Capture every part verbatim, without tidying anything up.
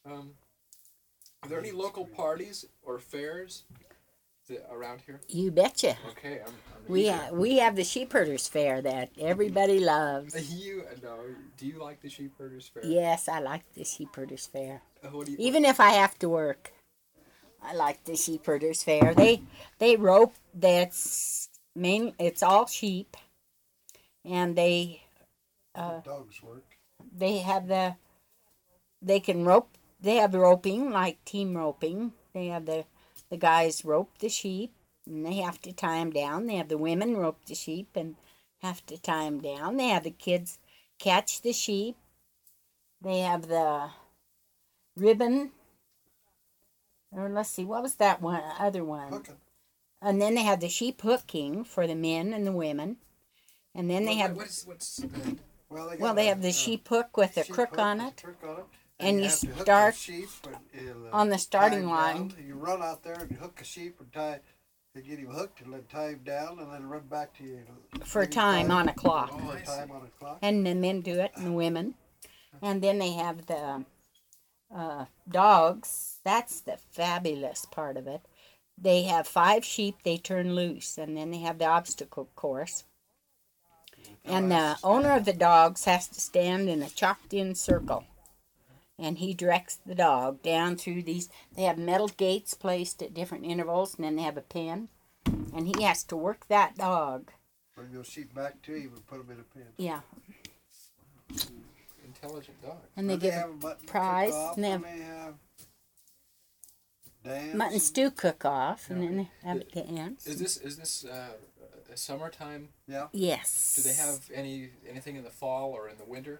Um, are there any local parties or fairs that, around here? You betcha. Okay, I'm. I'm We eager. ha- we have the Sheep Herders Fair that everybody loves. You no? Do you like the sheep herders fair? Yes, I like the Sheep Herders Fair. Uh, what do you, Even if I have to work, I like the Sheep Herders Fair. They they rope. That's main. It's all sheep, and they uh, Dogs work. they have the they can rope. They have roping like team roping. They have the the guys rope the sheep, and they have to tie them down. They have the women rope the sheep and have to tie them down. They have the kids catch the sheep. They have the ribbon. Or let's see, what was that one? Other one. Hooking. And then they have the sheep hooking for the men and the women. And then they what, have what is, what's Well, they, well, got they a, have the uh, sheep hook with a sheep crook hook on with a it. crook on it. And you have to hook the start sheep and, and, uh, on the tie starting him line. down. You run out there and you hook a sheep and tie. You get him hooked and then tie him down and then run back to you. For time on a clock. Oh, For I time see. on a clock. And the men do it and the women. And then they have the uh, dogs. That's the fabulous part of it. They have five sheep they turn loose, and then they have the obstacle course. And the owner of the dogs has to stand in a chalked-in circle. And he directs the dog down through these. They have metal gates placed at different intervals, and then they have a pen. And he has to work that dog. Bring those sheep back to you and put them in a pen. Yeah. intelligent dog? And they But give have a a mutton prize, cook-off, and they have and they have dance. mutton stew cook-off, and then they have dance. Is this is this uh, a summertime? Yeah. Yes. Do they have any anything in the fall or in the winter?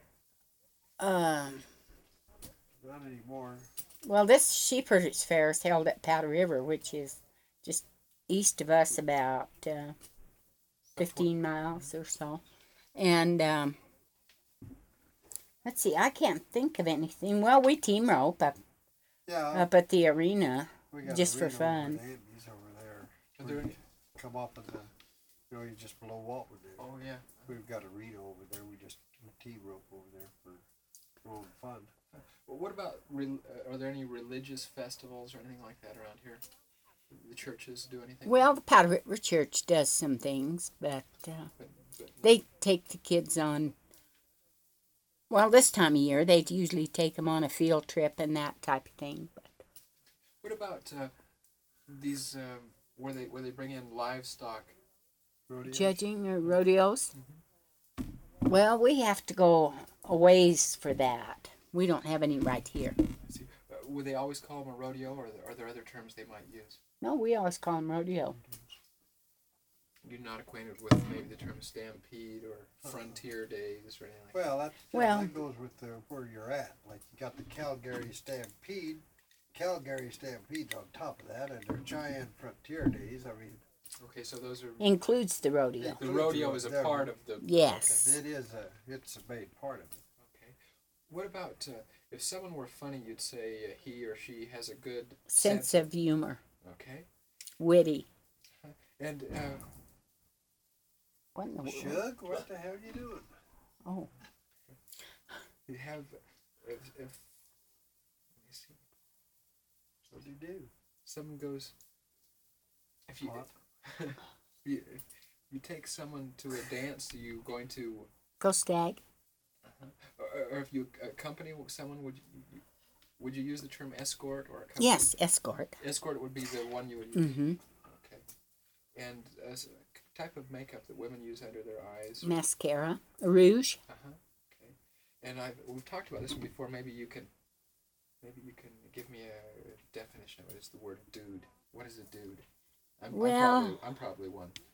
Um. Not anymore. Well, this sheepherders fair is held at Powder River, which is just east of us about uh, fifteen miles or so. And um, let's see, I can't think of anything. Well, we team rope up Yeah. up at the arena. we got just a for ring over fun. the Andes over there. Are where there you any- come up and then, you know, you just below Waltwood there. Oh yeah. We've got a arena over there. We just we team rope over there for for fun. Well, what about re- uh, are there any religious festivals or anything like that around here? The churches do anything? Well, the Powder River Church does some things, but uh, But, but they take the kids on. Well, this time of year, they'd usually take them on a field trip and that type of thing. But what about uh, these um, where they where they bring in livestock? Rodeo. judging or rodeos, well, we have to go a ways for that. We don't have any right here. See, uh, would they always call them a rodeo, or are there, are there other terms they might use? No, we always call them rodeo. You're not acquainted with maybe the term stampede or frontier days or anything like Well, that, Well- that goes with the, where you're at. Like you got the Calgary Stampede. Calgary Stampede's on top of that, and their Cheyenne Frontier Days. I mean, that? Okay, so those are Includes the rodeo. the rodeo is a Yeah. part of the. Yes. it is a it's a main part of it. Okay. What about uh, if someone were funny? You'd say uh, he or she has a good Sense of humor, Okay. witty. And uh, What in the world? Shug, what the hell are you doing? Oh, you have if, if let me see. What do you do? Someone goes. If you, What? you if you take someone to a dance, are you going to, go stag. or, or if you accompany someone, would you would you use the term escort or accompany? Yes, escort. Escort would be the one you would use. Mm-hmm. Okay. And as a type of makeup that women use under their eyes. Mascara, rouge. Uh-huh. Okay. And I've we've talked about this one before. Maybe you can, maybe you can give me a definition of it. It's the word dude. What is a dude? I'm, Well- I'm, probably, I'm probably one.